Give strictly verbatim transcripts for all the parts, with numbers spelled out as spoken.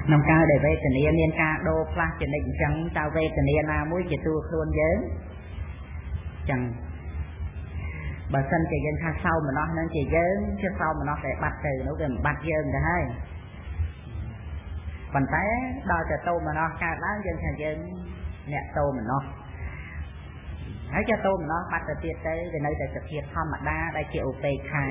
nông cao để về tình yêu miền ca đô plas cho nên chẳng tao về tình yêu nào mũi chỉ tua luôn dớn chẳng bà sân chỉ dân tha sau mà nó nên chỉ dớn chứ sau mà nó sẽ bắt từ nó gần bắt dớn cả hai còn té đo cho tô mà nó ca bán dân thằng dân nhẹ tô mà nó hãy cho tô mà nó bắt từ tiết tới về nơi tại thực hiện thăm mặt đa đây chịu pê kha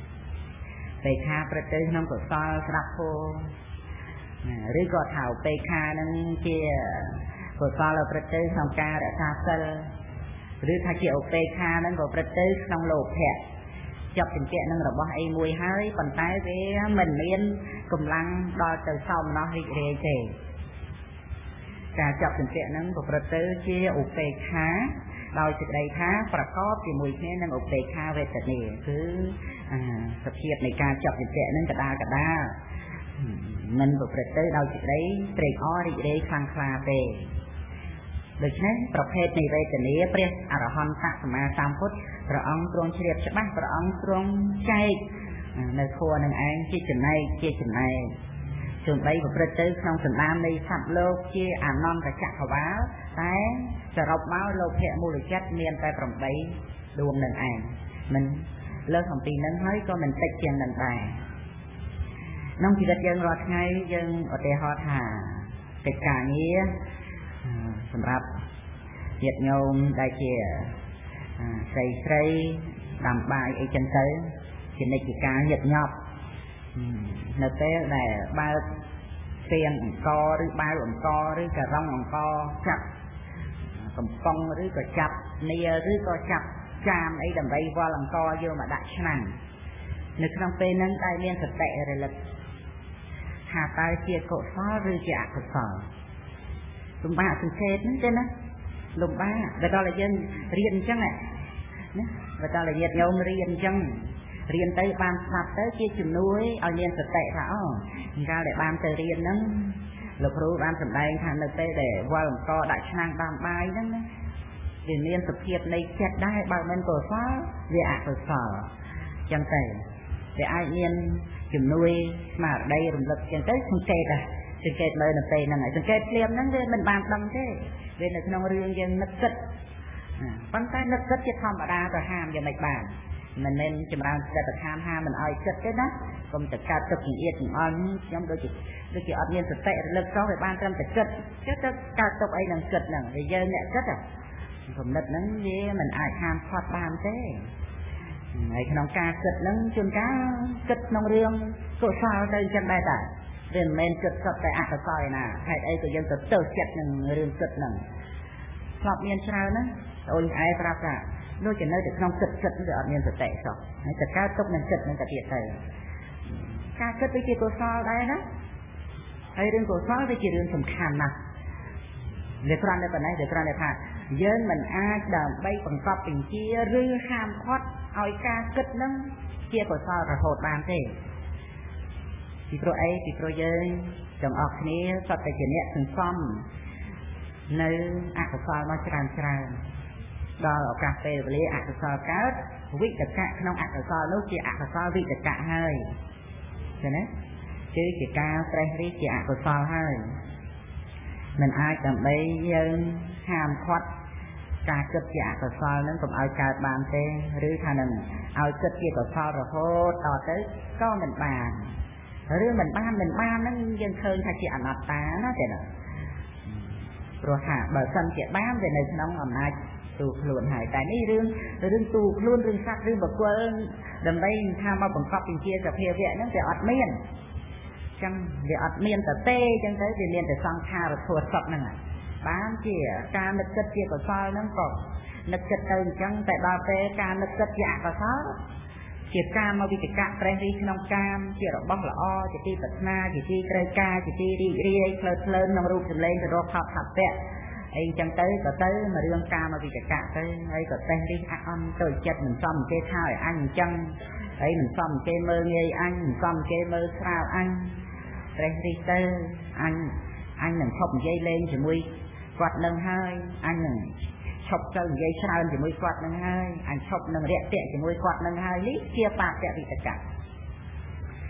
pê khaประตูក្នុងកសលស្ដាប់ធម៌ឬក៏ថាឧបេក្ខានឹងជាកុសលប្រតិក្នុងការរក្សាសិលឬថាជាឧបេក្ខានឹងក៏ប្រតិក្នុងលោភៈជាប់ជំពាក់នឹងរបស់អីមួយហើយប៉ុន្តែវាមិនមានកម្លាំងដល់ទៅសោមនស្សរីករាយទេការជាប់ជំពាក់នឹងក៏ប្រតិជាឧបេក្ខាដោយសេចក្តីថាប្រកបជាមួយគ្នានឹងឧបេក្ខាវេទនាគឺសភាពនៃការជាប់ជំពាក់នឹងកដាលកដាលមិនប្រព្រឹត្តទៅដោយសេចក្តីត្រេកអររីករាយខ្លាំងក្លាទេដូច្នេះប្រភេទនៃវេទនាព្រះអរហន្តសម្មាសម្ពុទ្ធព្រះអង្គទ្រង់ជ្រាបច្បាស់ព្រះអង្គទ្រង់ចែកនៅធម៌នឹងឯងជាចំណែកជាចំណែកជើងបីប្រព្រឹត្តទៅក្នុងសន្តាននៃសត្វលោកជាអនន្តចក្រវាលតែសរុបមកលោភៈមូលចិត្តមានតែប្រាំបីដួងនឹងឯងមិនលើសអំពីនឹងហើយក៏មិនតិចជាងនឹងដែរក្នុងជីវិតយើងរាល់ថ្ងៃយើងឧទាហរណ៍ថាកិច្ចការងារសម្រាប់ញាតិញោមដែលជាស្រីស្រីដាំបាយអីចឹងទៅជានិច្ចការញឹកញាប់នៅពេលដែលបើកស្ពានអង្គឬបាវអង្គឬក៏រងអង្គចាប់កំប៉ុងឬក៏ចាប់នីឬក៏ចាប់ចាមអីដើម្បីវល់អង្គយកមកដាក់ឆ្នាំងនៅក្នុងពេលហ្នឹងតែមានសតិរលឹកថាតើជាកុសលឬជាអកុសលលំបាកសង្កេតហ្នឹងទេណាលំបាកបើដល់តែយើងរៀនអញ្ចឹងណាបើដល់តែញាតិញោមរៀនអញ្ចឹងរៀនទៅបានស្ដាប់ទៅជាជំនួយឲ្យមានសតិថាអូកាលដែលបានទៅរៀនហ្នឹងលោកគ្រូបានសម្ដែងថានៅពេលដែលវល់អង្គដាក់ឆ្នាំងដាំបាយហ្នឹងណាវាមានសភាពនៃចិត្តដែរបើមិនកុសលវាអកុសលអញ្ចឹងទៅវាអាចមានជំនួយស្មារតីរំលឹកអញ្ចឹងទៅសង្កេតដែរសង្កេតមើលនៅពេលហ្នឹងហើយសង្កេតភ្លាមហ្នឹងវាមិនបានដឹងទេវានៅក្នុងរឿងយើងនឹកគិតប៉ុន្តែនឹកគិតជាធម្មតាទៅហាមយ៉ាងម៉េចបានមិនមែនចម្រើនចិត្តទៅហាមហាមមិនឲ្យគិតទេណាកុំទៅកើតទឹកចង្អៀតចង្អល់ខ្ញុំដូចជាដូចជាអត់មានសតិរលឹកសោះវាបានត្រឹមតែគិតចិត្តទៅកើតទុកអីនឹងគិតហ្នឹងវាយើងអ្នកគិតគំនិតហ្នឹងវាមិនអាចហាមផាត់បានទេហើយក្នុងការគិតហ្នឹងជួនកាលគិតក្នុងរឿងកុសលទៅចឹងដែរតាវាមិនមែនគិតសុទ្ធតែអកុសលឯណាហេតុអីក៏យើងទៅទៅចិត្តនឹងរឿងគិតហ្នឹងធ្លាប់មានច្រើនណាអូនឯងប្រាប់ថាដូចជានៅតែក្នុងគិតគិតវាអត់មានសតិសោះហើយតែកើតទុកនឹងគិតនឹងទៅទៀតទៅការគិតវាជាកុសលដែរណាហើយរឿងកុសលវាជារឿងសំខាន់ណាស់វាគ្រាន់តែប៉ុណ្ណេះវាគ្រាន់តែថាយើងមិនអាចដើម្បីបង្កប់បញ្ជាឬហាមឃាត់ឲ្យការគិតនឹងជាកុសលរហូតបានទេពីព្រោះអីពីព្រោះយើងទាំងអស់គ្នាសុទ្ធតែជាអ្នកសន្សំនៅអកុសលមកច្រើនច្រើនដល់ឱកាសពេលវេលាអកុសលកើតវិតកៈក្នុងអកុសលនោះជាអកុសលវិតកៈហើយឃើញទេគឺជាការត្រេះរិះជាអកុសលហើយមិនអាចដើម្បីយើងហាមឃាត់ការគិតជាអកុសលនឹងកុំឲ្យកើតបានទេឬថានឹងឲ្យគិតជាកុសលរហូតដល់ទៅក៏មិនបានឬមិនបានមិនបានហ្នឹងយើងឃើញថាជាអនត្តាណាទេណាព្រោះថាបើសិនជាបានវានៅក្នុងអំណាចទូខ្លួនហើយតែនេះរឿងរឿងទូខ្លួនរឿងសត្វរឿងបុគ្គលដើម្បីថាមកបង្កប់បញ្ជាសភាវៈហ្នឹងវាអត់មានចឹងវាអត់មានតទេចឹងទៅវាមានតែសង្ខារធัวសពហ្នឹងបានជាការនឹកគិតជាកុសលហ្នឹងក៏នឹកគិតទៅអញ្ចឹងតែដល់ពេលការនឹកគិតជាអកុសលជាការមកវិតកៈត្រេះរិះក្នុងកាមជារបស់ល្អជាទីប្រាថ្នាជាទីត្រូវការជាទីរីករាយផ្លើផ្លើក្នុងរូបសម្លេងទៅរកផលផាប់ពៈអីចឹងទៅក៏ទៅមករឿងកាមវិតកៈទៅហើយក៏ត្រេះរិះអអន់ទៅចិត្តមិនសមគេថាឲ្យអញអញ្ចឹងហើយមិនសមគេមើលងាយអញមិនសមគេមើលស្រាលអញត្រេះរិះទៅអញអញនឹងឈប់និយាយលេងជាមួយគាត់នឹងហើយអញនឹងឈប់ទៅនិយាយច្រើនជាមួយគាត់នឹងហើយអញឈប់នឹងរាក់ទាក់ជាមួយគាត់នឹងហើយនេះជាបាតវិតកៈ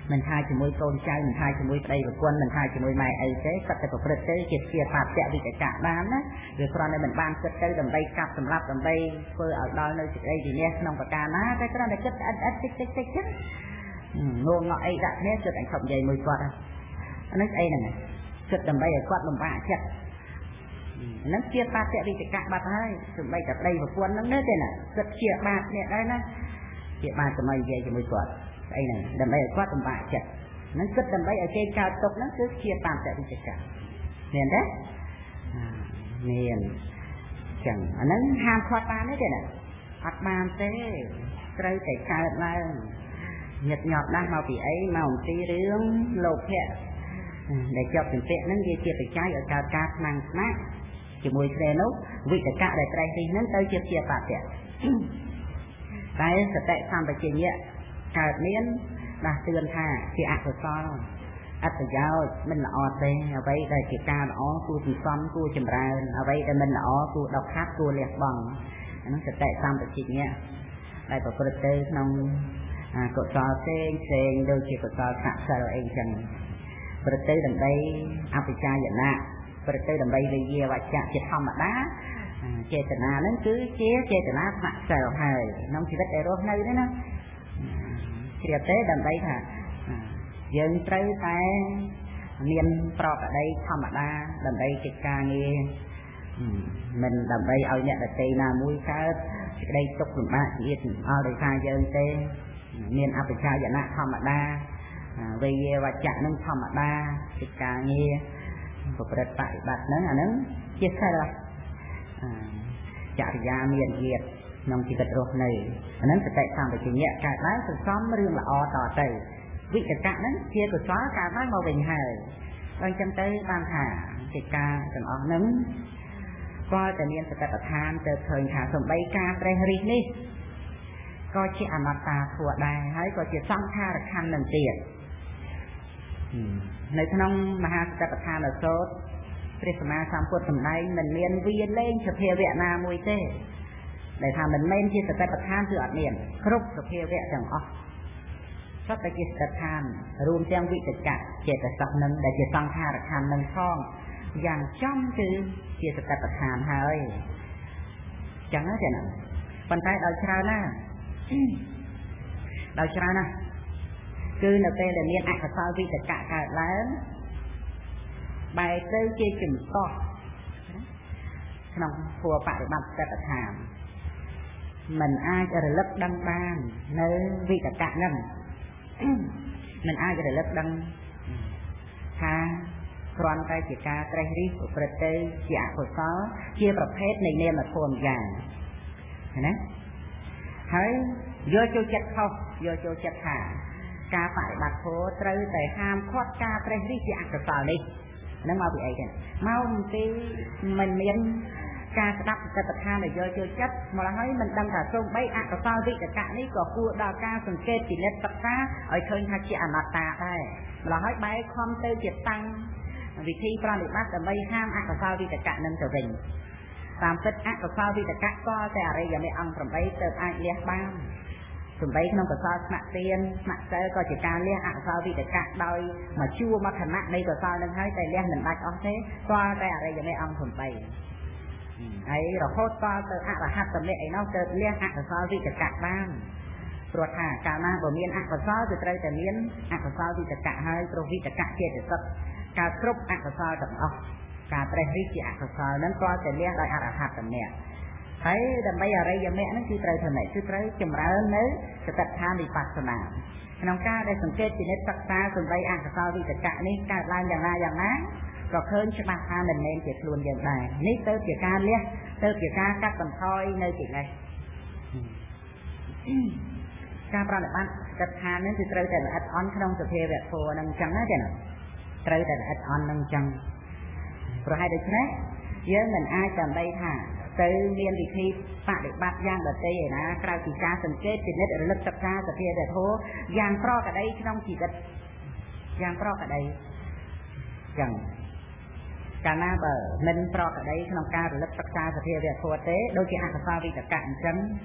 មិនថាជាមួយកូនចៅមិនថាជាមួយប្តីប្រពន្ធមិនថាជាមួយម៉ែអីទេសត្វតែប្រព្រឹត្តទៅជាជាបាបៈវិតកៈបានណាវាគ្រាន់តែមិនបានគិតទៅដើម្បីកាប់សម្លាប់ដើម្បីធ្វើឲ្យដល់នៅសេចក្តីវិន័យក្នុងប្រការណាតែគ្រាន់តែគិតអិតអិតតិចតិចតិចចឹងងងក់អីដាក់គ្នាគិតអញខំនិយាយមួយគាត់អានេះអីហ្នឹងគិតដើម្បីឲ្យគាត់លំបាកចិត្តហ្នឹងជាបាបៈវិតកៈបាត់ហើយសំបីតែប្តីប្រពន្ធហ្នឹងទេណាគិតជាបាបនេះដែរណាជាបាបសម័យនិយាយជាមួយគាត់អីហ្នឹងដើម្បីឲ្យគាត់លំបាកចិត្តហ្នឹងគិតដើម្បីឲ្យគេកើតទុកហ្នឹងគឺជាបាបៈវិតកៈមានទេមានចឹងអាហ្នឹងហាមខាត់បានទេណាអត់បានទេត្រូវតែកើតឡើងញឹកញាប់ណាស់មកពីអីមកអំពីរឿងលោភៈដែលជាប់ជំពាក់ហ្នឹងវាជាបច្ច័យឲ្យកើតការខ្លាំងខ្លាក់ជាមួយគ្នានោះវិតកៈដែលត្រេះរិះហ្នឹងទៅជាជាបាបៈតែសតិសម្បជញ្ញៈកើតមានដាស់តឿនថាជាអកុសលអត្តប្រយោជន៍មិនល្អទេអ្វីដែលជាការល្អគួរសន្សំគួរចម្រើនអ្វីដែលមិនល្អគួរដកខាត់គួរលះបង់អានោះសតិសម្បជញ្ញៈដែលប្រព្រឹត្តទៅក្នុងកុសលផ្សេងផ្សេងដូចជាកុសលសក្សិលអីចឹងប្រព្រឹត្តទៅដើម្បីអបិចាយណៈប្រព្រឹត្តទៅដើម្បីវិយាវច្ចៈជាធម្មតាចេតនាហ្នឹងគឺជាចេតនាសក្សិលហើយក្នុងជីវិតដែលរស់នៅនេះណាជាទេដើម្បីថាយើងត្រូវតែមានប្រកដីធម្មតាដើម្បីកិច្ចការងារមិនដើម្បីឲ្យអ្នកដទៃណាមួយកើតសេចក្តីទុក្ខលំបាកជាចង្អល់ដោយសារយើងទេមានអបិចាយណៈធម្មតាវិយាវច្ចៈនឹងធម្មតាកិច្ចការងារប្រព្រឹត្តបប្រតិបត្តិហ្នឹងអាហ្នឹងជាសិលចរិយាមានជាតិក្នុងជីវិតរស់នៅអាហ្នឹងសតិសម្បជញ្ញៈកើតឡើងសន្សំរឿងល្អតទៅវិតកៈហ្នឹងជាកុសលកើតឡើងមកវិញហើយដល់អញ្ចឹងទៅបានថាកិច្ចការទាំងអស់ហ្នឹងក៏តែមានសតិប្បដ្ឋានទៅឃើញថាសំបីការត្រេះរិះនេះក៏ជាអនត្តាធម៌ដែរហើយក៏ជាសង្ខារខណ្ឌនឹងទៀតនៅក្នុងមហាសតិប្បដ្ឋានសូត្រព្រះសម្មាសម្ពុទ្ធសម្ដែងមិនមានវាលែងសភាវៈណាមួយទេដែលថាមិនមែនជាសតិប្បដ្ឋានគឺអត់មានគ្រប់សភាវៈទាំងអស់សុទ្ធតែជាសតិប្បដ្ឋានរួមទាំងវិតកៈចេតសិកនឹងដែលជាសង្ខារខណ្ឌនឹងផងយ៉ាងចំគឺជាសតិប្បដ្ឋានហើយចឹងទេណាប៉ុន្តែដល់ច្រើនណាស់ដល់ច្រើនណាស់គឺនៅពេលដែលមានអកុសលវិតកៈកើតឡើងបែរទៅជាជំទាស់ក្នុងធម៌បរិបត្តិសតិប្បដ្ឋានមិនអាចរលឹកដឹងបាននៅវិតកៈហ្នឹងមិនអាចរលឹកដឹងថាគ្រាន់តែជាការត្រេះរិះប្រព្រឹត្តទៅជាអកុសលជាប្រភេទនៃនាមធម៌យ៉ាងណាហើយយកចូលចិត្តខុសយកចូលចិត្តថាការបប្រតិបត្តិធម៌ត្រូវតែហាមឃាត់ការត្រេះរិះជាអកុសលនេះនឹងមកពីអីទេមកពីមិនមានការស្ដាប់សតិប្បដ្ឋានដែលយកចូលចិត្តមកហើយមិនដឹងថាសូម្បីអកុសលវិតកៈនេះក៏គួរដល់ការសង្កេតពិនិត្យសិក្សាឲ្យឃើញថាជាអនត្តាដែរម្ល៉េះហើយបែរខំទៅជាតាំងវិធីប្រតិបត្តិដើម្បីហាមអកុសលវិតកៈនឹងទៅវិញតាមពិតអកុសលវិតកៈក៏តែអរិយមេអង្គប្រាំបីទៅអាចលះបានសំបីក្នុងកុសលស្នាក់ទៀនស្នាក់សិលក៏ជាការលះអកុសលវិតកៈដោយមកជួមកខណៈនៃកុសលនឹងហើយតែលះមិនដាច់អស់ទេក៏តែអរិយមេអង្គប្រាំបីហើយរហូតដល់ទៅអរហត្តមគ្គឯនោះទៅលះអកុសលវិតកៈបានព្រោះថាកាលណាបើមានអកុសលគឺត្រូវតែមានអកុសលវិតកៈហើយព្រោះវិតកៈចេតសិកការគ្រប់អកុសលទាំងអស់ការត្រេះរិះជាអកុសលហ្នឹងក៏តែលះដោយអរហត្តមគ្គហើយដើម្បីអរិយមគ្គហ្នឹងគឺត្រូវធ្វើម៉េចគឺត្រូវចម្រើននៅសតិប្បដ្ឋានវិបស្សនាក្នុងការដែលសង្កេតពិនិត្យសិក្សាសំបីអកុសលវិតកៈនេះកើតឡើងយ៉ាងណាយ៉ាងណាក៏ឃើញច្បាស់ថាមិនមែនជាខ្លួនយើងដែរនេះទៅជាការលះទៅជាការកាត់បន្ថយនៅកិលេសការប្រតិបត្តិសតិប្បដ្ឋាននេះគឺត្រូវតែល្អិតអន់ក្នុងសភាវៈធម៌ហ្នឹងអញ្ចឹងណាចា៎ត្រូវតែល្អិតអន់ហ្នឹងអញ្ចឹងប្រហែលដូច្នេះយើងមិនអាចដើម្បីថាទៅមានវិធីបដិបត្តិយ៉ាងដទៃឯណាក្រៅពីការសង្កេតពិនិត្យរលឹកសិក្សាសភាវៈធម៌យ៉ាងប្រកដីក្នុងជីវិតយ៉ាងប្រកដីអញ្ចឹងកាលណាបើមិនប្រកដីក្នុងការរលឹកសិក្សាសភាវៈធម៌ទេដូចជាអកុសលវិតកៈអញ្ចឹង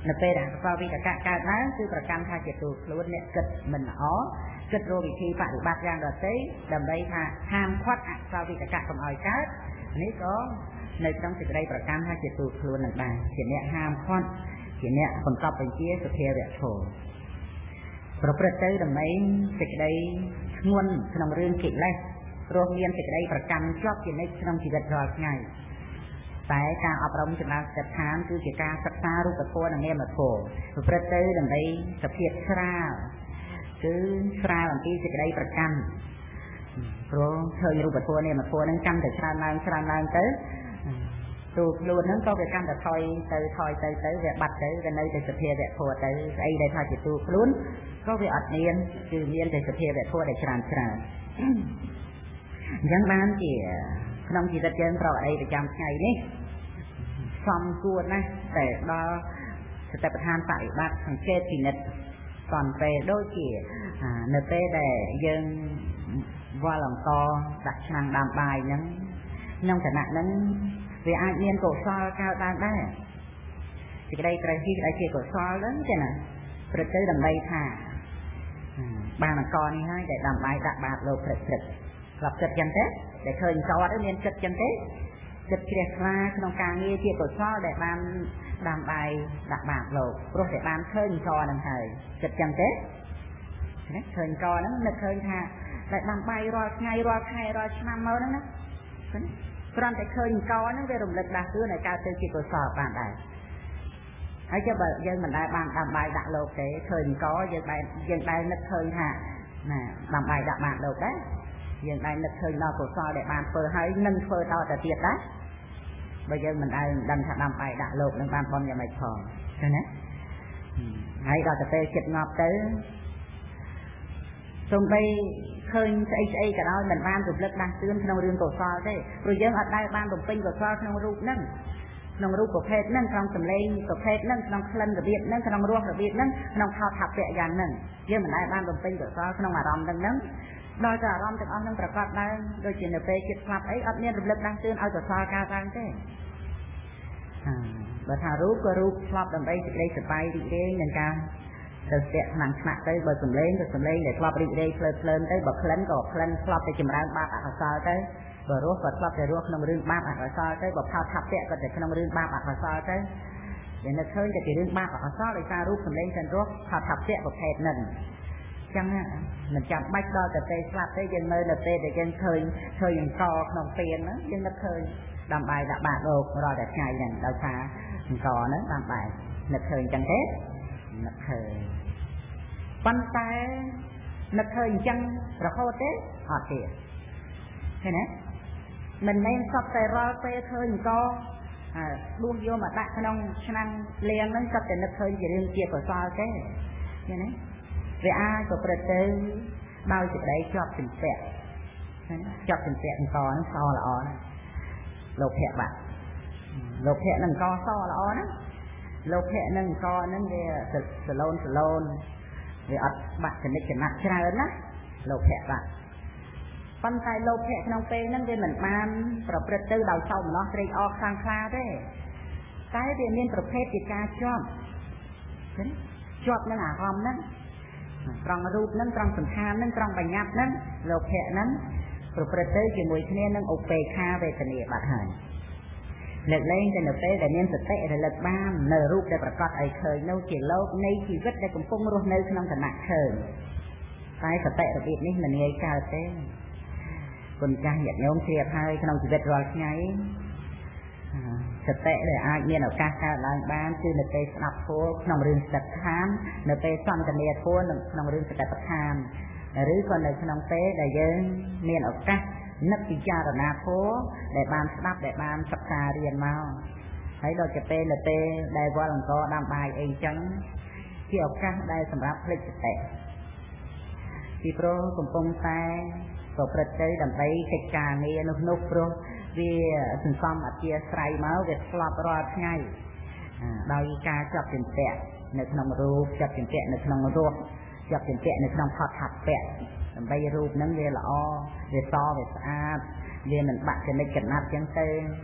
នៅពេលដែលកវិតកៈកើតឡើងគឺប្រកាន់ថាជាទូខ្លួនអ្នកគិតមិនល្អគិតរកវិធីបប្រតិបត្តិយ៉ាងដទៃដើម្បីថាហាមឃាត់អកវិតកៈកុំឲ្យកើតនេះក៏នៅក្នុងសេចក្តីប្រកាន់ថាជាទូខ្លួននឹងដែរជាអ្នកហាមឃាត់ជាអ្នកបង្កប់បញ្ជាសភាវៈធម៌ប្រព្រឹត្តទៅដើម្បីសេចក្តីធ្ងន់ក្នុងរឿងកិលេសព្រោះមានសេចក្តីប្រកាន់ជាប់ជានិច្ចក្នុងជីវិតរាល់ថ្ងៃតែការអប់រំចំណេះចិត្តឋានគឺជាការសិក្សារូបធម៌និងនាមធម៌ប្រព្រឹត្តទៅដើម្បីសភាពស្រាលគឺស្រាលអំពីសេចក្តីប្រកាន់ព្រោះឃើញរូបធម៌នាមធម៌នឹងកាន់តែច្រើនឡើងច្រើនឡើងទៅទូខ្លួនហ្នឹងក៏វាកាន់តែថយទៅថយទៅទៅវាបាត់ទៅវានៅតែសភាវៈធម៌ទៅស្អីដែលថាជាទូខ្លួនក៏វាអត់មានគឺមានតែសភាវៈធម៌ដែលច្រើនច្រើនអញ្ចឹងបានជាក្នុងជីវិតយើងប្រកបអីប្រចាំថ្ងៃនេះសំគួរណាស់តែដល់សតិប្បដ្ឋានបរិបត្តិសង្កេតពិនិត្យសន្ពេលដូចជានៅពេលដែលយើងវល់អង្ករដាក់ឆ្នាំងដាំបាយហ្នឹងក្នុងឋានៈហ្នឹងវាអាចមានកុសលកើតឡើងដែរសេចក្តីត្រេះរិះដែលជាកុសលហ្នឹងទេណាព្រឹកទៅដើម្បីថាបានអង្ករនេះហើយដែលដាំបាយដាក់បាតលោកព្រឹកព្រឹកស្លាប់ចិត្តចឹងទេដែលឃើញចោតមានចិត្តចឹងទេចិត្តជ្រះថ្លាក្នុងការងារជាកុសលដែលបានដាំបាយដាក់បាតលោកព្រោះតែបានឃើញចោហ្នឹងហើយចិត្តចឹងទេណាឃើញចោហ្នឹងនឹកឃើញថាដែលដាំបាយរាល់ថ្ងៃរាល់ខែរាល់ឆ្នាំមកហ្នឹងណាគ្រាន់តែឃើញកហ្នឹងវារំលឹកដាស់តឿនឲ្យកើតទៅជាកុសលបានដែរហើយចុះបើយើងមិនដែលបានដាំបាយដាក់លោកទេឃើញកយើងដែលយើងដែលនឹកឃើញថាណាដាំបាយដាក់បាតលោកដែរយើងដែលនឹកឃើញដល់កុសលដែលបានធ្វើហើយនឹងធ្វើតទៅទៀតដែរបើយើងមិនដែលដឹងថាដាំបាយដាក់លោកនឹងបានបន់យ៉ាងម៉េចផងឃើញទេហើយដល់ទៅពេលចិត្តងាប់ទៅសូម្បីឃើញស្អីស្អីក៏ដោយមិនបានរំលឹកដាស់តឿនក្នុងរឿងកុសលទេព្រោះយើងអត់ដែលបានបំពេញកុសលក្នុងរូបហ្នឹងក្នុងរូបប្រភេទហ្នឹងក្នុងសម្លេងប្រភេទហ្នឹងក្នុងក្លិនរបៀបហ្នឹងក្នុងរសរបៀបហ្នឹងក្នុងថោថពៈយ៉ាងហ្នឹងយើងមិនដែលបានបំពេញកុសលក្នុងអារម្មណ៍ហ្នឹងដល់តែអារម្មណ៍ទាំងអស់ហ្នឹងប្រកបឡើងដូចជានៅពេលចិត្តស្លាប់អីអត់មានរំលឹកដាស់តឿនឲ្យកុសលកើតឡើងទេបើថារូបក៏រូបស្លាប់ដើម្បីសេចក្តីសប្បាយរីករាយនឹងការទៅស្ទាក់ខ្លាំងឆ្នាក់ទៅបើសំឡេងក៏សំឡេងដែលស្លាប់រីករាយភ្លើតភ្លើនទៅបើក្លិនក៏ក្លិនស្លាប់តែចម្រើនបាបអកុសលទៅបើរស់ក៏ស្លាប់តែរស់ក្នុងរឿងបាបអកុសលទៅបើផោតថពៈក៏តែក្នុងរឿងបាបអកុសលទៅវានឹកឃើញតែពីរឿងបាបអកុសលដោយសាររូបសំឡេងទាំងរស់ផោតថពៈប្រភេទហ្នឹងអញ្ចឹងមិនចាំបាច់ដល់តែពេលស្លាប់ទេយើងនៅនៅពេលដែលយើងឃើញឃើញអង្គក្នុងពៀនហ្នឹងយើងនឹកឃើញដាំបាយដាក់បាតលោករាល់តែថ្ងៃហ្នឹងដោយសារអង្គហ្នឹងដាំបាយនឹកឃើញអញ្ចឹងទេនឹកឃើញប៉ុន្តែនឹកឃើញអញ្ចឹងរហូតទេអត់ទេឃើញទេមិនមែនសពតែរាល់ពេលឃើញអង្គហើយដួសយកមកដាក់ក្នុងឆ្នាំងលាងហ្នឹងសពតែនឹកឃើញជារឿងជាកុសលទេឃើញទេវាអាចប្រព្រឹត្តទៅដោយសេចក្តីជាប់ជំពាក់ជាប់ជំពាក់អង្គហ្នឹងសល្អណាស់លោភៈបាក់លោភៈនឹងអង្គសល្អណាស់លោភៈនឹងអង្គហ្នឹងវាសឡូនសឡូនវាអត់បាក់ចនិចចំណាក់ច្រើនណាលោភៈបាក់ប៉ុន្តែលោភៈក្នុងពេលហ្នឹងវាមិនបានប្រព្រឹត្តទៅដោយសោមនស្សត្រេកអរខ្លាំងក្លាទេតែវាមានប្រភេទជាការជាប់ជាប់នឹងអារម្មណ៍ហ្នឹងត្រង់រូបហ្នឹងត្រង់សង្ខារហ្នឹងត្រង់បញ្ញត្តិហ្នឹងលោភៈហ្នឹងប្រព្រឹត្តទៅជាមួយគ្នានឹងឧបេក្ខាវេទនាបាត់ហើយលើកលែងតែនៅពេលដែលមានសតិរលឹកបាននៅរូបដែលប្រកបឲ្យឃើញនោះជាលោកនៃជីវិតដែលកំពុងរស់នៅក្នុងឋានៈឃើញតែសតិរបៀបនេះមិនងាយកើតទេគុណចាស់ញាតិញោមជ្រាបហើយក្នុងជីវិតរាល់ថ្ងៃសតិដែលអាចមានឱកាសកើតឡើងបានគឺនៅពេលស្ដាប់ធម៌ក្នុងរឿងសតិប្បដ្ឋាននៅពេលសន្ទនាធម៌ក្នុងរឿងសតិប្បដ្ឋានឬក៏នៅក្នុងពេលដែលយើងមានឱកាសនឹកពិចារណាធម៌ដែលបានស្ដាប់ដែលបានសិក្សារៀនមកហើយដល់ទៅពេលនៅពេលដែលវល់អង្គដាំបាយអីចឹងជាឱកាសដែលសម្រាប់ភ្លេចសតិពីព្រោះកំពុងតែប្រព្រឹត្តទៅដើម្បីកិច្ចការងារនោះនោះព្រោះវាសន្សំអធិស្រ័យមកវាស្លាប់រាល់ថ្ងៃដោយការចាប់ជំពាក់នៅក្នុងរូបចាប់ជំពាក់នៅក្នុងរសចាប់ជំពាក់នៅក្នុងផតថពៈដើម្បីរូបហ្នឹងវាល្អវាសវាស្អាតវាមិនបាក់ចនិចកណាត់ចឹងទៅ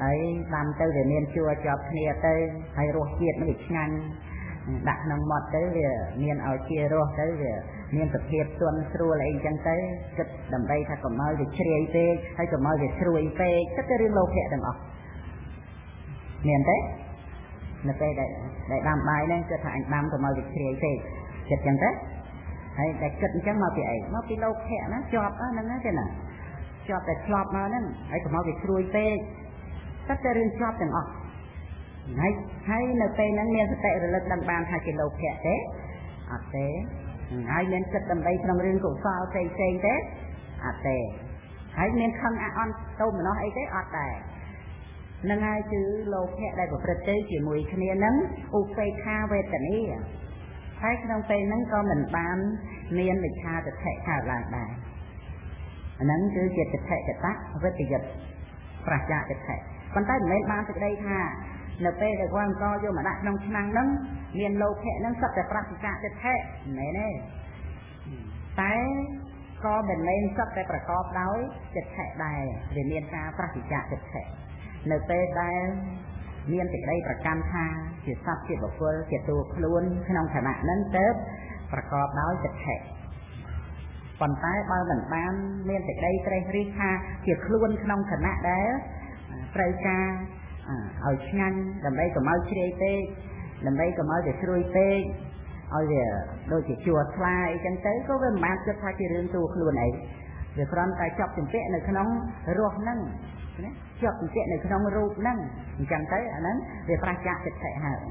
ហើយដាំទៅវាមានជួរជាប់គ្នាទៅហើយរសជាតិនឹងវាឆ្ងាញ់ដាក់ក្នុងមាត់ទៅវាមានឲ្យជារសទៅវាមានសភាពទន់ស្រួលអីចឹងទៅគិតដើម្បីថាកុំឲ្យវាជ្រាយពេកហើយកុំឲ្យវាស្រួយពេកគិតទៅរឿងលោភៈទាំងអស់មានទេនៅពេលដែលដែលដាំបាយហ្នឹងគឺថាអញដាំកុំឲ្យវាជ្រាយពេកគិតចឹងទៅហើយតែគិតអញ្ចឹងមកពីអីមកពីលោភៈណាជាប់ហ្នឹងណាទេណាជាប់តែឆ្លប់មកហ្នឹងហើយកុំឲ្យវាស្រួយពេកគិតតែរឿងជាប់ទាំងអស់ហើយហើយនៅពេលហ្នឹងមានសតិរលឹកដឹងបានថាជាលោភៈទេអត់ទេហើយមានចិត្តដើម្បីក្នុងរឿងកុសលផ្សេងផ្សេងទេអត់ទេហើយមានខឹងអអន់ទៅម្នោះអីទេអត់ដែរនឹងហើយគឺលោភៈដែលប្រព្រឹត្តទៅជាមួយគ្នានឹងឧបេក្ខាវេទនាហើយក្នុងពេលហ្នឹងក៏មិនបានមានវិឆាទិដ្ឋិកើតឡើងដែរអាហ្នឹងគឺជាទិដ្ឋិកតវិទយិតប្រច្ចាទិដ្ឋិប៉ុន្តែមិនមែនបានសេចក្តីថានៅពេលដែលគាត់អង្គយកមកដាក់ក្នុងឆ្នាំងហ្នឹងមានលោភៈហ្នឹងសុទ្ធតែប្រតិចាទិដ្ឋិមិនមែនទេតែក៏មិនមែនសុទ្ធតែប្រកបដោយទិដ្ឋិដែរវាមានការប្រតិចាទិដ្ឋិនៅពេលដែលមានសេចក្តីប្រកាន់ថាជាសត្វជាបុគ្គលជាតួខ្លួនក្នុងឋានៈហ្នឹងទៅប្រកបដោយទិដ្ឋិប៉ុន្តែបើមិនបានមានសេចក្តីត្រេះរិះថាជាខ្លួនក្នុងឋានៈដែលត្រូវការឲ្យឆ្ងាញ់ដើម្បីកុំឲ្យជ្រាយពេកដើម្បីកុំឲ្យវាស្រួយពេកឲ្យវាដូចជាជួស្លាអីចឹងទៅក៏វាមិនបានគិតថាជារឿងតួខ្លួនអីវាគ្រាន់តែជាប់ជំពាក់នៅក្នុងរសហ្នឹងណាជាប់ជំពាក់នៅក្នុងរូបហ្នឹងអញ្ចឹងទៅអាហ្នឹងវាប្រច្ចាទិដ្ឋិហើយ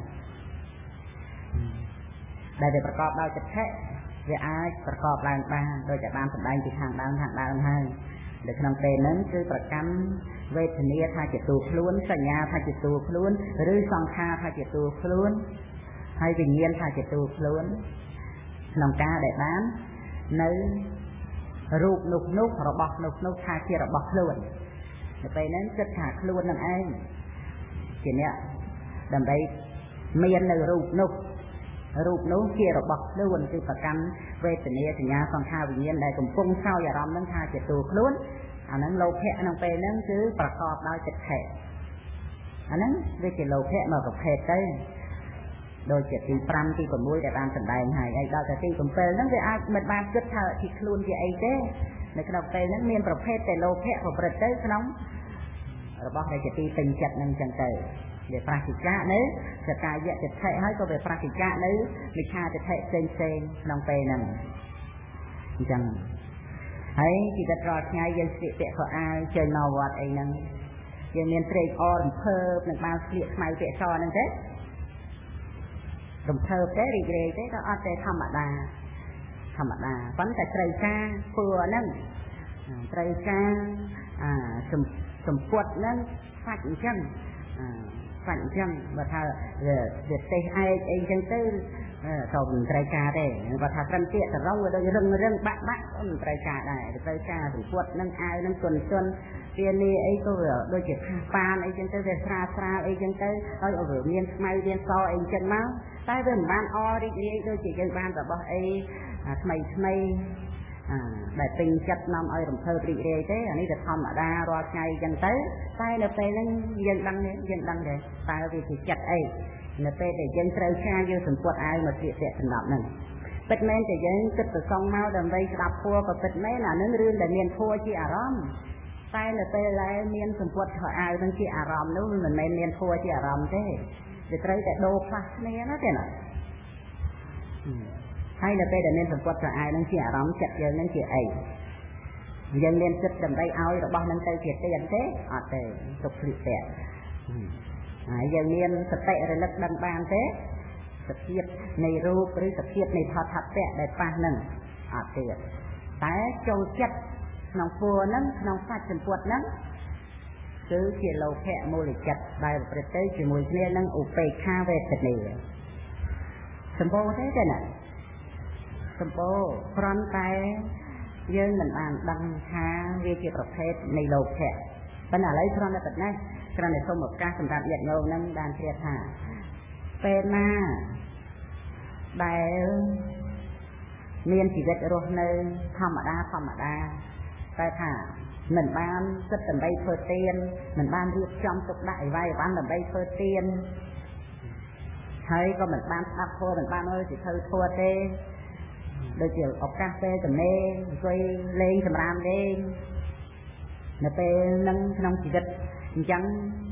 ដែលវាប្រកបដោយទិដ្ឋិវាអាចប្រកបឡើងបានដោយតែបានសម្ដែងពីខាងដើមខាងដើមហើយនៅក្នុងពេលហ្នឹងគឺប្រកាន់វេទនាថាជាតួខ្លួនសញ្ញាថាជាតួខ្លួនឬសង្ខារថាជាតួខ្លួនហើយវិញ្ញាណថាជាតួខ្លួនក្នុងការដែលបាននៅរូបនោះនោះរបស់នោះនោះថាជារបស់ខ្លួននៅពេលហ្នឹងគិតថាខ្លួននឹងឯងជាអ្នកដើម្បីមាននៅរូបនោះរូបនោះជារបស់ខ្លួនគឺប្រកាន់វេទនាសញ្ញាសង្ខារវិញ្ញាណដែលកំពុងសោយអារម្មណ៍នឹងថាជាតួខ្លួនអាហ្នឹងលោភៈក្នុងពេលហ្នឹងគឺប្រកបដោយទិដ្ឋិអាហ្នឹងវាជាលោភៈមួយប្រភេទទៅដូចជាទីប្រាំទីប្រាំមួយដែលបានសម្ដែងហើយហើយដល់តែទីប្រាំហ្នឹងវាអាចមិនបានគិតថាជាខ្លួនជាអីទេនៅក្នុងពេលហ្នឹងមានប្រភេទតែលោភៈប្រព្រឹត្តទៅក្នុងរបស់ដែលជាទីពេញចិត្តហ្នឹងចឹងទៅវាប្រតិចានៅសកាយៈទិដ្ឋិហើយក៏វាប្រតិចានៅវិឆាទិដ្ឋិផ្សេងផ្សេងក្នុងពេលហ្នឹងអញ្ចឹងហើយជីវិតរាល់ថ្ងៃយើងស្លៀកពាក់ខោអាវចេញមកវត្តអីហ្នឹងយើងមានត្រេកអររំភើបនឹងបានស្លៀកខ្មៅពាក់សហ្នឹងទេរំភើបទេរីករាយទេក៏អត់ទេធម្មតាធម្មតាប៉ុន្តែត្រូវការធ្វើហ្នឹងត្រូវការអាសម្ពុតហ្នឹងសាច់អញ្ចឹងសាច់អញ្ចឹងបើថាវាទេសឯកអីចឹងទៅក៏មិនត្រូវការទេបើថាត្រឹមពាក្យសរងវាដូចរឹងរឹងបាក់បាក់ក៏មិនត្រូវការដែរត្រូវការសម្ពុតនឹងអាវនឹងទន់ទន់ពានីអីក៏ដូចជាខាសប៉ានអីចឹងទៅវាស្រាលស្រាលអីចឹងទៅហើយវាមានស្មៅមានសអីចឹងមកតែវាមិនបានអរីករាយដូចជាយើងបានរបស់អីថ្មីថ្មីដែលពេញចិត្តនាំឲ្យរំភើបរីករាយទេអានេះក៏ធម្មតារាល់ថ្ងៃចឹងទៅតែនៅពេលហ្នឹងយើងដឹងយើងដឹងដែរតើវាជាចិត្តអីនៅពេលដែលយើងត្រូវការយើងសម្ពុតអាវមកស្លៀកពាក់សម្រាប់ហ្នឹងពិតមែនតែយើងគិតប្រសងមកដើម្បីស្ដាប់ធម៌ក៏ពិតមែនអានឹងរឿងដែលមានធម៌ជាអារម្មណ៍តែនៅពេលដែលមានសម្ពុតខោអាវនឹងជាអារម្មណ៍នោះមិនមែនមានធម៌ជាអារម្មណ៍ទេវាត្រូវតែដូរផ្លាស់គ្នាណាទេណាហើយនៅពេលដែលមានសម្ពុតខោអាវនឹងជាអារម្មណ៍ចិត្តយើងនឹងជាអីយើងមានចិត្តដើម្បីឲ្យរបស់នឹងទៅជាទៀនទេអត់ទេទុកស្លៀកពាក់ហើយយើងមានសតិរលឹកដឹងបានទេសភាពនៃរូបឬសភាពនៃផតថពៈដែលប៉ះនឹងអត់ទៀតតែចូលចិត្តក្នុងពួរហ្នឹងក្នុងសាច់សម្ពុតហ្នឹងគឺជាលោភៈមូលចិត្តដែលប្រព្រឹត្តទៅជាមួយគ្នានឹងឧបេក្ខាវេទនាសម្បូរទេទេណាសម្បូរគ្រាន់តែយើងមិនបានដឹងថាវាជាប្រភេទនៃលោភៈប៉ុន្តែឥឡូវគ្រាន់តែប៉ុណ្ណេះគ្រាន់តែសូមឱកាសសម្រាប់ញាតិញោមហ្នឹងបានជ្រាបថាពេលណាដែលមានជីវិតរស់នៅធម្មតាធម្មតាតែថា mình ban rất tầm bay phơi tiền mình ban riêng trong tục đại vai ban tầm bay phơi tiền thấy có mình ban áp thôi mình ban ơi thì thơ thua tê đôi chiều ốc cà phê tầm nê quay lên tầm ram lên nè tê nâng nông chỉ đất chẳng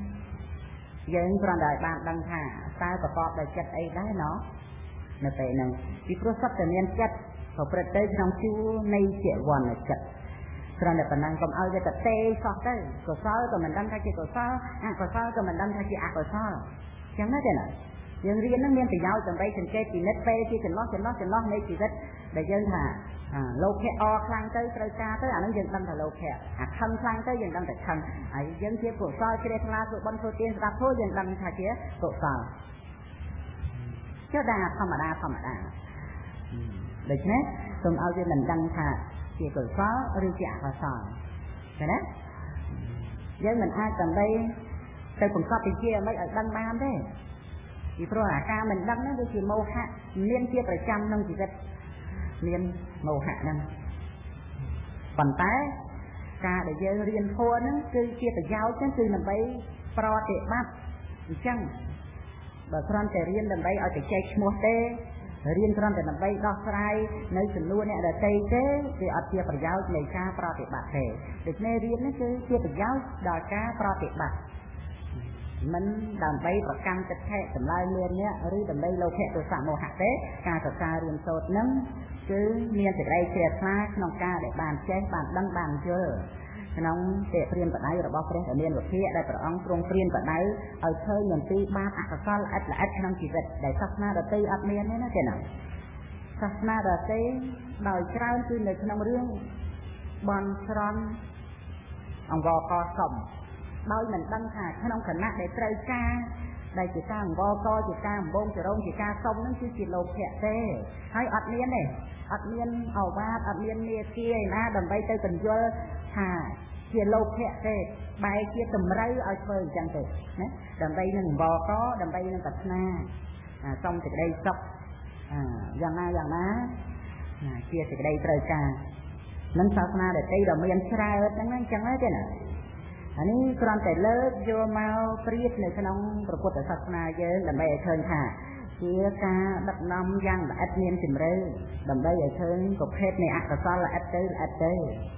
dân còn đời bạn đăng thả sao có có đời chất ấy đấy nó nè tê nâng vì có sắp tầm nhân chất có bật tới trong chú nay trẻ hoàn là chất còn đời bạn đăng còn ơi về tập tê sọt đấy có sao còn mình đăng thay chỉ có sao à có sao còn mình đăng thay chỉ à có sao chẳng nói thế nào dân riêng nó miên từ nhau tầm bay thành cây chỉ nết phê chỉ cần nó cần nó cần nó này chỉ rất để dân thả lâu khe o khang tới trời ca tới à nó dân đâm thả lâu khe à khăn khang tới dân đâm thả khăn à dân kia cổ soi kia thằng la cổ bắn số tiền ra thôi dân đâm thả kia cổ soi chứ đa không mà đa không mà đa được chứ tụi ao cho mình đâm thả kia cổ soi rồi chả cổ soi rồi đấy dân mình ai tầm đây từ cùng soi bên kia mấy ở đâm ban đấy vì pro à ca mình đâm nó chỉ màu hạ liên tiếp ở trăm năm chỉ rất liên màu hạ năm còn tái ca để chơi riêng thua nó cứ chia từ giáo chứ cứ làm bay pro tệ bát chăng bởi con tệ riêng làm bay ở cái chơi mua tê riêng con tệ làm bay đo sai nơi sườn luôn này là tây thế thì ở chia từ giáo này ca pro tệ bát thể để nên riêng nó cứ chia từ giáo đòi ca pro tệ bát mình đầm bay và căng chặt thẻ tầm lai miên nhé, rồi đầm bay lâu khẽ từ sạm màu hạt tế, ca từ xa riêng sốt nâng, chứ miên từ đây xe xa, nông ca để bàn chế bàn đăng bàn chưa, nông để riêng vật ấy rồi bao phép ở miên vật kia, đây phải ông trung riêng vật ấy, ở chơi nhận ti ba ác sao là ác là ác nông chỉ vật để sắc na rồi ti ác miên đấy nó thế nào, sắc na rồi ti đòi trao cứ lời nông riêng, bàn tròn, ông vò co sòng bao mình đăng thả không khẩn nặng để trời ca đây chỉ ca ngò co chỉ ca bông chỉ rong chỉ ca sông nó chỉ chỉ lột khẽ tê hay ắt miên này ắt miên hầu ba ắt miên nia kia na đầm bay tới cần dơ thả chỉ lột khẽ tê bay kia tầm rây ở phơi chẳng tê đầm bay nâng bò có đầm bay nâng tập na xong từ đây sọc dạng na dạng ná kia từ đây trời ca nâng sao na để tây đầm miên ra hết nâng chẳng nói thế nào anh ấy còn phải lớp vô mau priết này cái nôngประพุทธศาสนาเยอะđầm bay ở khơi thả chia ca đập năm giang là ắt miên chìm rơi đầm bay ở khơi cục hết này ắt là sao là ắt tới là ắt tới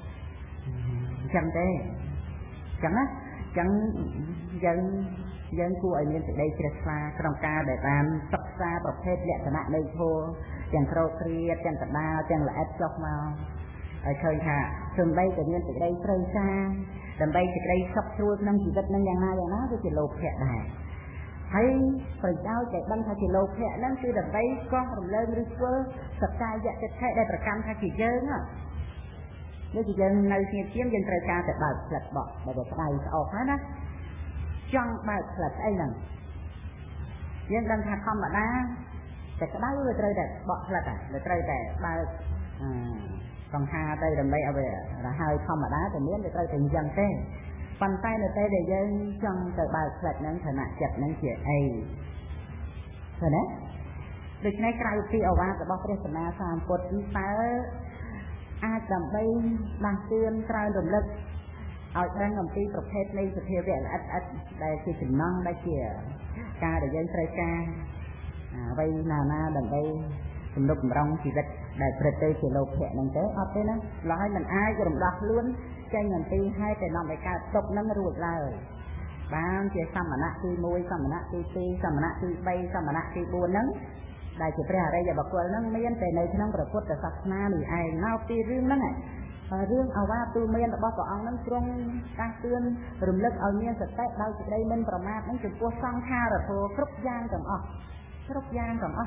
chẳng thế chẳng á chẳng dân dân của anh miên từ đây chia xa trong ca để làm sắc xaประเภทlệฐานะnơi thô chẳng khâu priết chẳng tận đa chẳng là ắt chọc mau ở khơi thả thường bay từ miên từ đây rơi xa đầm bay từ đây sắp xuôi năm chỉ vật nămយ៉ាងណាយ៉ាងណាវាជាលោកភៈដែរហើយប្រយោជន៍ដែលដឹងថាជាលោកភៈហ្នឹងគឺដើម្បីកោះរំលើងឬធ្វើសក្កាយៈចិត្តដែលប្រកាន់ថាជាយើងនេះជាយើងនៅស្ងៀមស្ងៀមយើងត្រូវការតែបើកផ្លិតបក់បើក្តៅស្អកហ្នឹងណាចង់បើកផ្លិតអីហ្នឹងយើងដឹងថាធម្មតាតែក្តៅវាត្រូវតែបក់ផ្លិតតែត្រូវតែបើកต้องหาได้ดำไปเอาไปละหายธรรมดาแต่เนี้ยจะได้ถึงยังเต้ปันใต้ในเต้เดี๋ยวยังจังแต่บาดแผลนั้นขณะเจ็บนั้นเสียไอเห็นไหมโดยในกลายที่เอาว่าจะบอกเรื่องสนาสามกฎที่เต้อาจดำไปบางเตือนกลายดมเลิกเอาแรงดำตีประเภทในสเทียเวลอัดอัดได้ที่ถึงน้องได้เกี่ยกาเดี๋ยวยังใส่กาไปนานาดำไปสมดุลร้องชีวิตได้ประเทศที่เราแข่งนั่นเต้เอาไปนะเราให้มันอายก็รำดับล้วนใจเงินตีให้แต่นำไปการตกนั้นรูดเลยบางเจ้าสมณะที่มวยสมณะที่ตีสมณะที่ใบสมณะที่บัวนั้นได้จะไปอะไรอย่าบอกว่านั้นไม่ยันแต่ในที่นั่งประพฤติแต่ศาสนาหรือไอ้เงาตีเรื่องนั้นไงเรื่องเอาว่าตัวเมียนบอกว่าเอานั้นตรงการเตือนรำลึกเอาเมียนสเต็ปเราจะได้มันประมาทนั้นจะพวกสร้างค่าหรือพวกครบยางกับอ๋อครบยางกับอ๋อ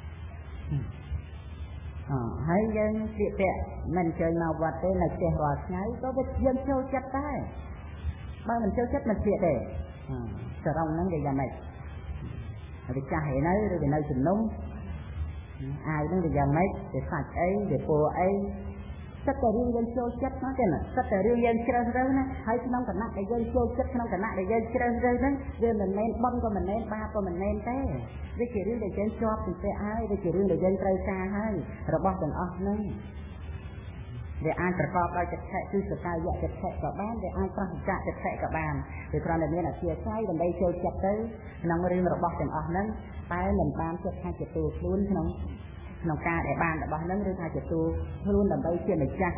ให้ยังเสียเปะมันเจอมาวัดได้ในเชียงรายไงก็ไปยังเชี่ยวจัดได้บ้านมันเชี่ยวจัดมันเสียเด็กจะร้องนั้นยังไงไปจ่ายนั้นหรือไปในจุดนู้นaiนั้นยังไงไปสัตว์ไอ้ไปปูไอ้สัตว์แต่เรื่องยังเชี่ยวจัดนะเจ้าน่ะสัตว์แต่เรื่องยังเชี่ยวจัดนะให้ขนมกันนักได้ยังเชี่ยวจัดขนมกันนักได้ยังเชี่ยวจัดนั้นเรื่องมันเน้นบ้องก็มันเน้นบ้าก็มันเน้นเต้ได้เกี่ยวเรื่องได้ยังชอบถึงเต้ไอ้ได้เกี่ยวเรื่องได้ยังใจกาให้เราบอกกันอ๋อนั่นវាអាចប្រកបដោយចិត្តគឺសកាយៈចិត្តក៏បានវាអាចប្រសិទ្ធចិត្តក៏បានវាគ្រាន់តែមានអធិស្ឋានដើម្បីចូលចិត្តទៅក្នុងរឿងរបស់ទាំងអស់ហ្នឹងតែមិនបានចិត្តថាជាទូខ្លួនក្នុងក្នុងការដែលបានរបស់ហ្នឹងឬថាជាទូខ្លួនដើម្បីជាម្ចាស់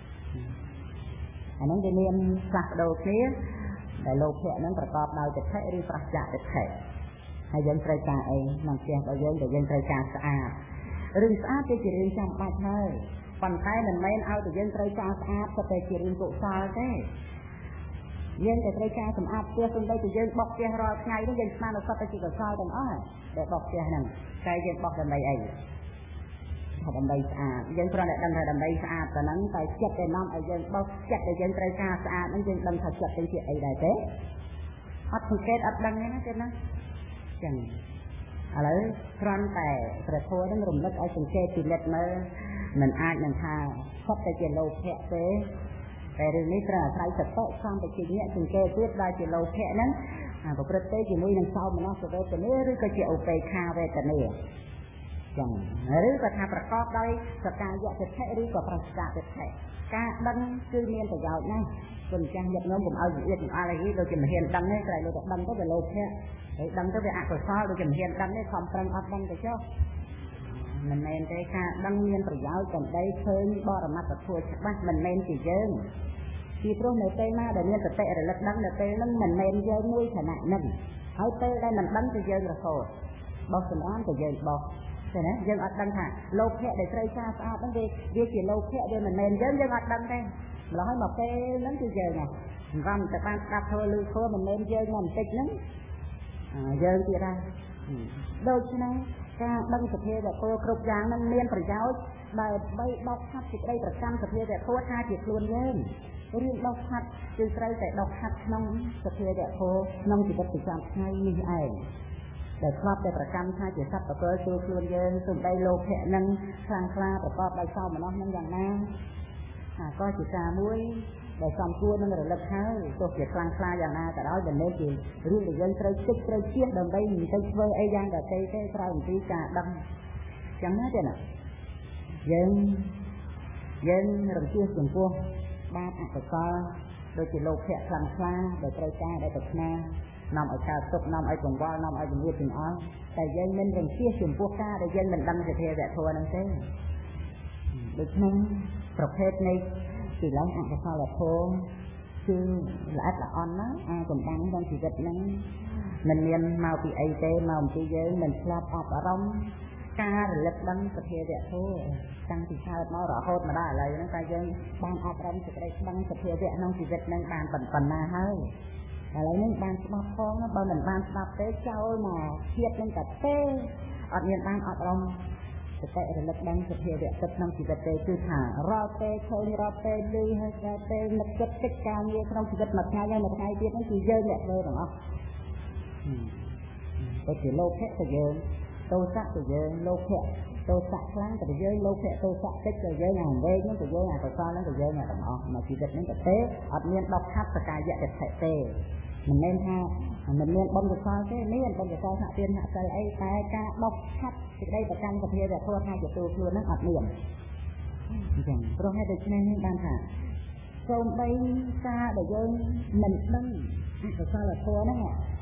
អាហ្នឹងវាមានផ្លាស់ប្ដូរគ្នាដែលលោភៈហ្នឹងប្រកបដោយចិត្តឬប្រសិទ្ធចិត្តហើយយើងត្រូវការអីក្នុងផ្ទះរបស់យើងដែលយើងត្រូវការស្អាតរឿងស្អាតគឺជារឿងចាំបាច់ហើយប៉ុន្តែមិនមែនឲ្យតែយើងត្រូវការស្អាតតែជារឿងកុសលទេយើងតែត្រូវការសម្អាតផ្ទះសំដីទៅយើងបោកផ្ទះរាល់ថ្ងៃនេះយើងស្មានថាទៅជាកុសលទាំងអស់ដែលបោកផ្ទះហ្នឹងតែយើងបោកដើម្បីអីថាដើម្បីស្អាតយើងគ្រាន់តែដឹងថាដើម្បីស្អាតតែហ្នឹងតែចិត្តដែលនាំឲ្យយើងបោកចិត្តដែលយើងត្រូវការស្អាតហ្នឹងយើងដឹងថាចិត្តទៅជាអីដែរទេអត់សង្កេតអត់ដឹងទេណាទេណាចឹងឥឡូវគ្រាន់តែព្រះធម៌នឹងរំលឹកឲ្យសង្កេតពិនិត្យមើលមិនអាចនឹងថាសុទ្ធតែជាលោភៈទេតែរឿងនេះត្រូវអាស្រ័យសតិសម្បជញ្ញៈសង្កេតទៀតដែលជាលោភៈហ្នឹងប្រព្រឹត្តទៅជាមួយនឹងសោមនស្សវេទនាឬក៏ជាឧបេក្ខាវេទនាចឹងឬក៏ថាប្រកបដោយសកាយៈចិត្តឬក៏ប្រសិទ្ធចិត្តការដឹងគឺមានប្រយោជន៍ណាស់គុណចាស់ញាតិញោមកុំឲ្យវិអៀតអល់អីដូចជាមិនហ៊ានដឹងទេតែលោកតែដឹងទៅវាលោភៈហើយដឹងទៅវាអកុសលដូចជាមិនហ៊ានដឹងទេខំប្រឹងអត់ដឹងទៅចុះមិនមែនទេការដឹងមានប្រយោជន៍ដើម្បីឃើញបរមត្ថធម៌ច្បាស់មិនមែនជាយើងពីព្រោះនៅពេលណាដែលមានសតិរលឹកដឹងនៅពេលហ្នឹងមិនមែនយើងមួយខណៈហ្នឹងហើយពេលដែលមិនដឹងទៅយើងរហូតបោះសំអានទៅយើងបោះឃើញទេយើងអត់ដឹងថាលោភៈដែលត្រូវការស្អាតហ្នឹងវាវាជាលោភៈវាមិនមែនយើងយើងអត់ដឹងទេម្ល៉េះហើយមកពេលហ្នឹងគឺយើងហ្នឹងរំតែបានស្ដាប់ធម៌ឮធម៌មិនមែនយើងមកបន្តិចហ្នឹងយើងទៀតដែរដូច្នេះការដឹងសភាវៈធម៌គ្រប់យ៉ាងនឹងមានប្រយោជន៍ដែលបីដកហាត់សេចក្តីប្រកម្មសភាវៈធម៌ថាជាខ្លួនយើងរឿងដកហាត់គឺត្រូវតែដកហាត់ក្នុងសភាវៈធម៌ក្នុងជីវិតប្រចាំថ្ងៃនេះឯងដែលធ្លាប់តែប្រកម្មថាជាសត្វបកលចូលខ្លួនយើងសំដីលោភៈនឹងខ្លាំងក្លាប្រកបដោយសោមនស្សនឹងយ៉ាងណាអាក៏ជាការមួយដែលសំគួរនឹងរលឹកហើយទោះជាខ្លាំងក្លាយ៉ាងណាក៏ដោយតែនេះជារឿងដែលយើងត្រូវចិត្តត្រូវជៀសដើម្បីមិនទៅធ្វើអីយ៉ាងដទៃទេក្រៅអំពីការដឹងចឹងណាទេណាយើងយើងរំជើបចំពោះបាបអកុសលដូចជាលោភៈខ្លាំងក្លាដែលត្រូវការដែលប្រាថ្នានាំឲ្យកើតទុក្ខនាំឲ្យកង្វល់នាំឲ្យជំនឿទាំងអស់តែយើងមិនរំជើបចំពោះការដែលយើងមិនដឹងសភាវៈធម៌ហ្នឹងទេដូច្នេះប្រភេទនៃពីឡើងអកុសលធម៌គឺល្អិតល្អន់ណាអាកំបាំងក្នុងជីវិតហ្នឹងមិនមានមកពីអីទេមកអំពីយើងមិនឆ្លាប់អប់រំការរលឹកដឹងសភាវៈធម៌តាំងពីកើតមករហូតមកដល់ឥឡូវហ្នឹងតែយើងបានអប់រំសេចក្តីដឹងសភាវៈក្នុងជីវិតហ្នឹងបានប៉ុណ្ណាហើយឥឡូវនេះបានស្ដាប់ផងបើមិនបានស្ដាប់ទេចោលមកជាតិនឹងតែទេអត់មានបានអប់រំសតិរលឹកដឹងសភាវៈទឹកក្នុងជីវិតទេគឺថារាល់ពេលឃើញរាល់ពេលឮហើយរាល់ពេលនឹកគិតកិច្ចការងារក្នុងជីវិតមួយថ្ងៃហើយមួយថ្ងៃទៀតហ្នឹងគឺយើងអ្នកធ្វើទាំងអស់ទៅជាលោភៈទៅយើងទោសៈទៅយើងលោភៈទោសៈខ្លាំងទៅយើងលោភៈទោសៈតិចទៅយើងអាវែងហ្នឹងទៅយើងអកុសលហ្នឹងទៅយើងអ្នកទាំងអស់មកជីវិតហ្នឹងទៅទេអត់មានដកខាត់សកាយៈតិទេមិនមែនថាមិនមានបុណ្យកុសលទេមានបុណ្យកុសលថាទានហសិលអីតែការដកខាត់សេចក្តីប្រកាន់សភាវៈធម៌ថាជាទូខ្លួនហ្នឹងអត់មានអញ្ចឹងព្រោះហេតុដូច្នេះនេះបានថាសូមបីការដែលយើងមិនដឹងអកុសលធម៌ហ្នឹង